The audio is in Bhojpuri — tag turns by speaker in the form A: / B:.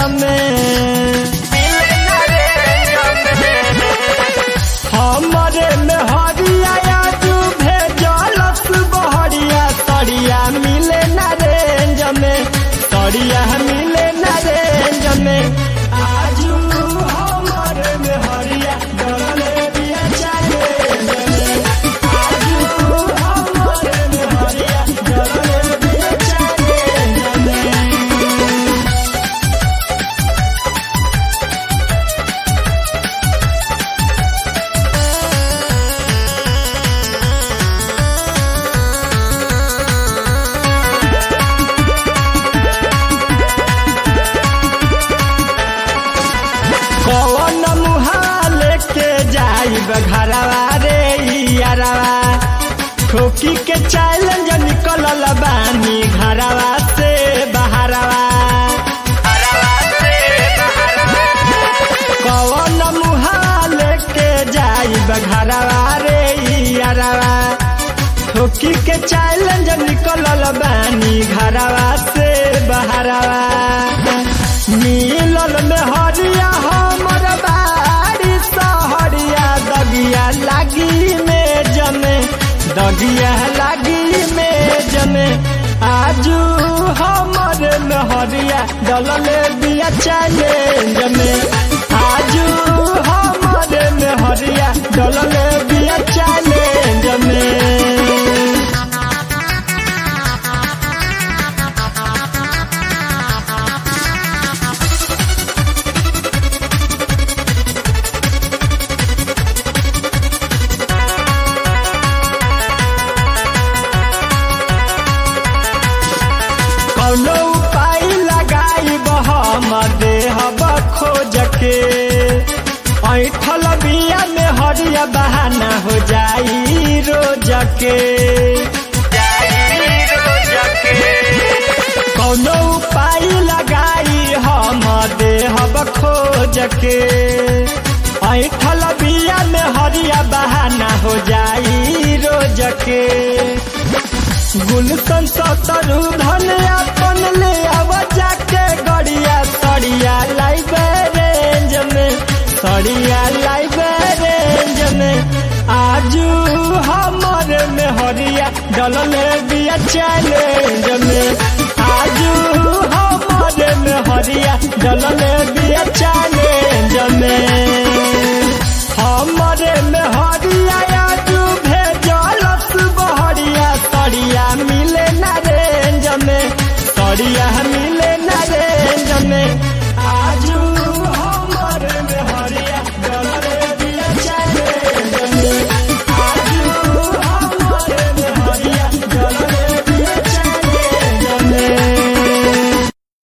A: में हमरे में हरिया तू भेजलस बहरिया तड़िया मिले न रेंज में तड़िया मिले न रेंज में आजू हमरे में हरिया डरले बिया चैलेंज में आजू हमरे में हरिया डरले बिया चैलेंज में कौन मुहाले के जाइब घरवा रे यारवा ठोकी के चैलेंज निकलल बानी घरवा से बहरवा कौन मुहाले के जाइब घरवा रे यारवा ठोकी के चैलेंज निकलल बानी घरवा से बहरवा मिलल में हरिया हमर बाड़ी सहरिया दगिया लागी में जमे दगिया लागी में जमे आजू हमर में हरिया डलले बिया चैलेंज में आजू हमर में हरिया डलले बिया चैलेंज में कौनो उपाय लगाई हम देहब खोज के ऐठल बिया में हरिया बहाना हो जाई रोज के कौनो उपाय लगाई हम देहब खोज के ऐठल बिया में हरिया बहाना हो जाई रोज के गुलशन सतरू धन अपन ले आव जाके गड़िया सड़िया लाइब रेंज में सड़िया लाइब रेंज में आजू हमर में हरिया डलले बिया चैलेंज में आजू हमर में हरिया डलले बिया चैलेंज में हमरे में हरिया आजू भेजलस बहरिया तड़िया मिले न रेंज में तड़िया मिले न रेंज में